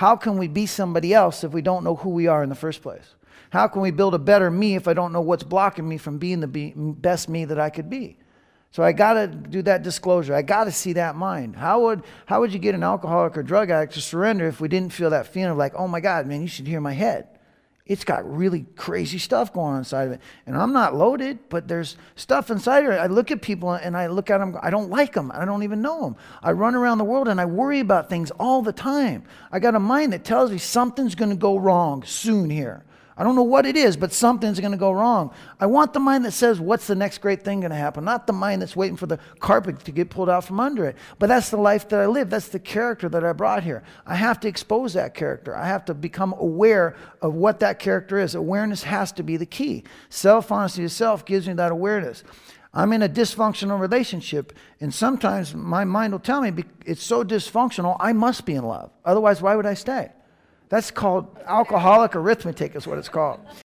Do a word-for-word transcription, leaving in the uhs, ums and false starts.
how can we be somebody else if we don't know who we are in the first place? How can we build a better me if I don't know what's blocking me from being the be- best me that I could be? So I got to do that disclosure. I got to see that mind. How would how would you get an alcoholic or drug addict to surrender if we didn't feel that feeling of like, oh my God, man, you should hear my head. It's got really crazy stuff going on inside of it. And I'm not loaded, but there's stuff inside of it. I look at people and I look at them. I don't like them. I don't even know them. I run around the world and I worry about things all the time. I got a mind that tells me something's going to go wrong soon here. I don't know what it is, but something's going to go wrong. I want the mind that says, what's the next great thing going to happen? Not the mind that's waiting for the carpet to get pulled out from under it. But that's the life that I live. That's the character that I brought here. I have to expose that character. I have to become aware of what that character is. Awareness has to be the key. Self-honesty to self gives me that awareness. I'm in a dysfunctional relationship, and sometimes my mind will tell me it's so dysfunctional, I must be in love. Otherwise, why would I stay? That's called alcoholic arithmetic is what it's called.